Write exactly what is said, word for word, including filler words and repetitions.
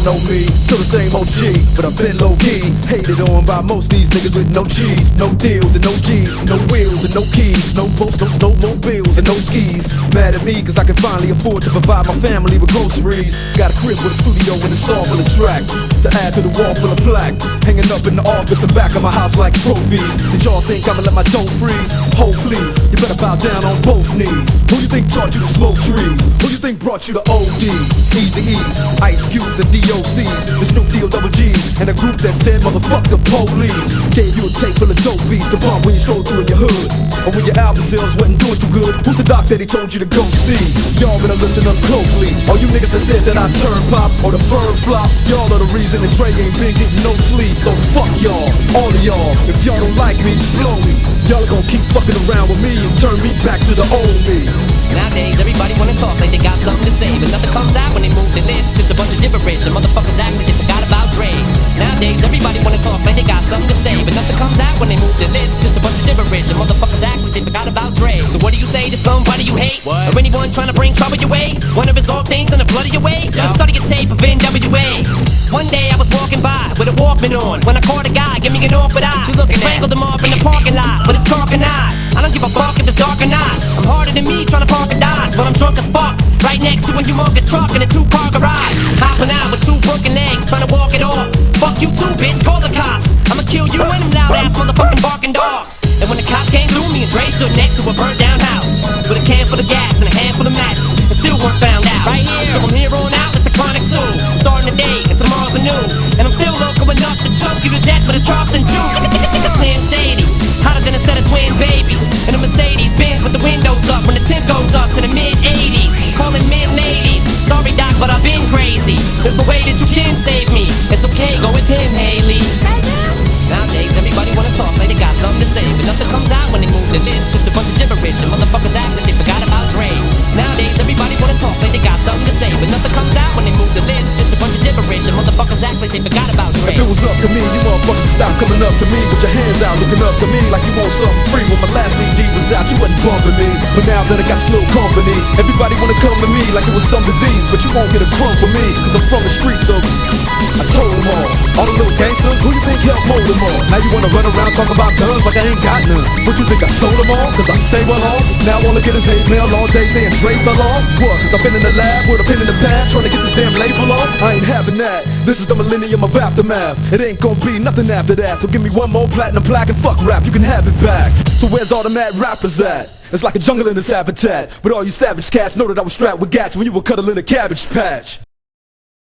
know me, still the same O G, but I've been low-key. Hated on by most these niggas with no cheese, no deals and no G's, no wheels and no keys, no boats, no snowmobiles and no skis. Mad at me cause I can finally afford to provide my family with groceries. Got a crib with a studio and it's all full of tracks to add to the wall full of plaques, hanging up in the office and back of my house like trophies. Did y'all think I'ma let my dough freeze? Hold please, you better bow down on both knees. Who you think taught you to smoke trees? Who you think brought you to O Ds? Easy E's, Ice Cubes and D O C's, the Snoop D O double G's, and a group that said motherfuck the police. Gave you a tape full of dope beats to bump when you stroll through in your hood, or when your album sales wasn't doing too good. Who's the doc that he told you to go see? Y'all better listen up closely. All you niggas that said that I turn pop or the bird flop, y'all are the reason that Dre ain't been getting no sleep. So fuck y'all, all of y'all. If y'all don't like me, blow me. Y'all are gonna keep fucking around with me and turn me back to the old me. Nowadays, everybody wanna talk like they got something to say, but nothing comes out when they move the list. It's a bunch of gibberish, and motherfuckers act like they forgot about Dre. Nowadays, everybody wanna talk like they got something to say, but nothing comes out when they move the list. It's a bunch of gibberish, and motherfuckers act like they forgot about Dre. So what do you say to somebody you hate? What? Or anyone trying to bring trouble your way? One of his old things in the blood of your way? Just study your tape of N W A. One day I was walking by with a Walkman on, when I caught a guy, give me an awkward eye. And strangled him off in the parking lot with his cock and eye. I don't give a fuck if it's dark or not. I'm harder than me trying to park a dime, but I'm drunk as fuck. Right next to a humongous truck in a two-car garage. Hopping out with two broken legs, trying to walk it off. Fuck you too, bitch, call the cops. I'ma kill you and them loud-ass motherfucking barking dogs. And when the cops came through, me and Dre stood next to a burnt-down house with a can full of gas and a handful of matches, and still weren't found out. Right here, so from here on out, it's the Chronic two. Starting the day, and tomorrow's the noon. And I'm still local enough to choke you to death with a Charleston juice. It's Slim Shady, hotter than a set of twin babies. And a Mercedes Benz with the windows up when the tint goes up to the mid-eighties. Calling men ladies, sorry doc, but I've been crazy. There's the way that you can save me. It's okay, go with him, Haley. Nowadays, everybody wanna talk like they got something to say, but nothing comes out when they move the list. Just a bunch of gibberish, and motherfuckers act like they forgot about Dre. Nowadays, everybody wanna talk like they got something to say, but nothing comes out when they move the list. Just a bunch of gibberish, and motherfuckers act like they forgot about Dre. If it was up to me, you motherfuckers stop coming up to me with your hands out, looking up to me like you want something free. When my last C D was out, you wasn't bumping me, but now that I got slow company, everybody wanna come to me like it was some disease, but you won't get a crumb from me, cause I'm from the streets, so I told them all. All the little gangsters, who you think helped mold them all? Now you wanna run around talking about guns like I ain't got none. What you think I sold them all? Cause I stay well off. Now all I get is hate mail all day saying Dre fell off. What? Cause I've been in the lab with a pen in the pad trying to get this damn label off. I ain't having that. This is the millennium of aftermath. It ain't gonna be nothing after that. So give me one more platinum plaque and fuck rap, you can have it back. So where's all the mad rappers at? It's like a jungle in this habitat. With all you savage cats, know that I was strapped with gats when you were cuddling a cabbage patch.